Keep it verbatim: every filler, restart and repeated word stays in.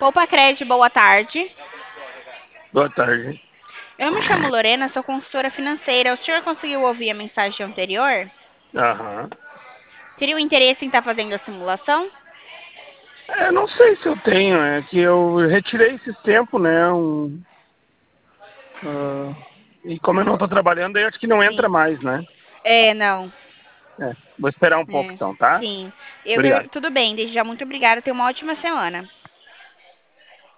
Poupa Crédito, boa tarde. Boa tarde. Eu me chamo Lorena, sou consultora financeira. O senhor conseguiu ouvir a mensagem anterior? Aham. Teria o interesse em estar fazendo a simulação? É, não sei se eu tenho, é que eu retirei esses tempos, né? Um, ah, e como eu não estou trabalhando, aí acho que não entra Sim. mais, né? É, não. É, vou esperar um pouco É, então, tá? sim. Eu, Obrigado. tudo bem, desde já muito obrigada. Tenha uma ótima semana.